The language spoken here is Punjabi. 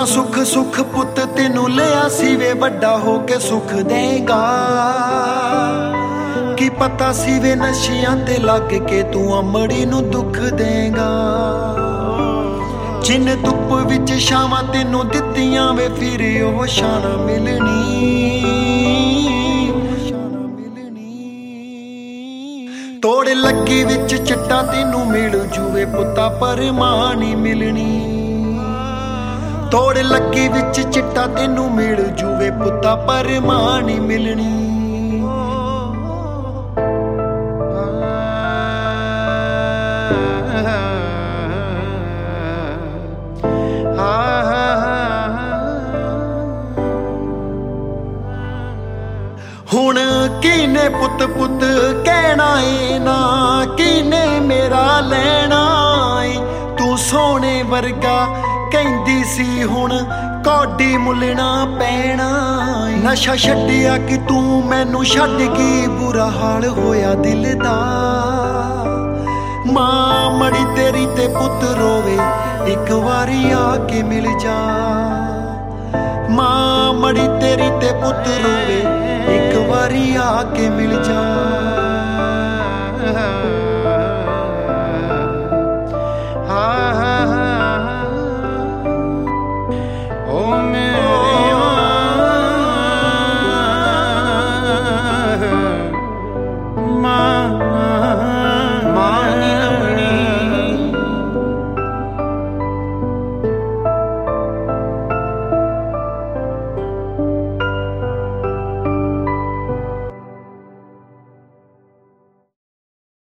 ਸੁੱਖਾਂ ਸੁੱਖ ਸੁੱਖ ਪੁੱਤ ਤੈਨੂੰ ਲਿਆ ਸੀ ਵੇ, ਵੱਡਾ ਹੋ ਕੇ ਸੁੱਖ ਦੇਗਾ। ਕੀ ਪਤਾ ਸੀ ਵੇ ਨਸ਼ਿਆਂ ਤੇ ਲੱਗ ਕੇ ਤੂੰ ਅਮੜੀ ਨੂੰ ਦੁੱਖ ਦੇਗਾ। ਜਿੰਨ ਧੁੱਪ ਵਿੱਚ ਛਾਵਾਂ ਤੈਨੂੰ ਦਿੱਤੀਆਂ ਵੇ, ਫਿਰ ਉਹ ਛਾਂ ਮਿਲਣੀ। ਤੋੜ ਲੱਗੀ ਵਿੱਚ ਚਿੱਟਾ ਤੈਨੂੰ ਮਿਲ ਜੂਵੇ ਪੁੱਤਾ, ਪਰਮਾਂ ਨੀ ਮਿਲਣੀ। ਤੋੜ ਲੱਗੀ ਵਿੱਚ ਚਿੱਟਾ ਤੈਨੂੰ ਮਿਲ ਜੂਵੇ ਪੁੱਤਾ, ਪਰਮਾਂ ਨੀ ਮਿਲਣੀ। ਹੁਣ ਕਿਨੇ ਪੁੱਤ ਪੁੱਤ ਕਹਿਣਾ ਏ, ਨਾ ਕਿਨੇ ਮੇਰਾ ਲੈਣਾ ਏ। ਤੂੰ ਸੋਹਣੇ ਵਰਗਾ ਕਹਿੰਦੀ ਸੀ, ਹੁਣ ਕੌਡੀ ਮੁੱਲਣਾ ਪੈਣਾ ਏ। ਨਸ਼ਾ ਛੱਡਿਆ ਕਿ ਤੂੰ ਮੈਨੂੰ ਛੱਡ ਗਈ, ਬੁਰਾ ਹਾਲ ਹੋਇਆ ਦਿਲ ਦਾ। ਮਾਂ ਮੜੀ ਤੇਰੀ ਤੇ ਪੁੱਤ ਰੋਵੇ, ਇੱਕ ਵਾਰੀ ਆ ਕੇ ਮਿਲ ਜਾ। ਮਾਂ ਮੜੀ ਤੇਰੀ ਤੇ ਪੁੱਤ ਰੋਵੇ, ਇੱਕ ਵਾਰੀ ਆ ਕੇ ਮਿਲ ਜਾ।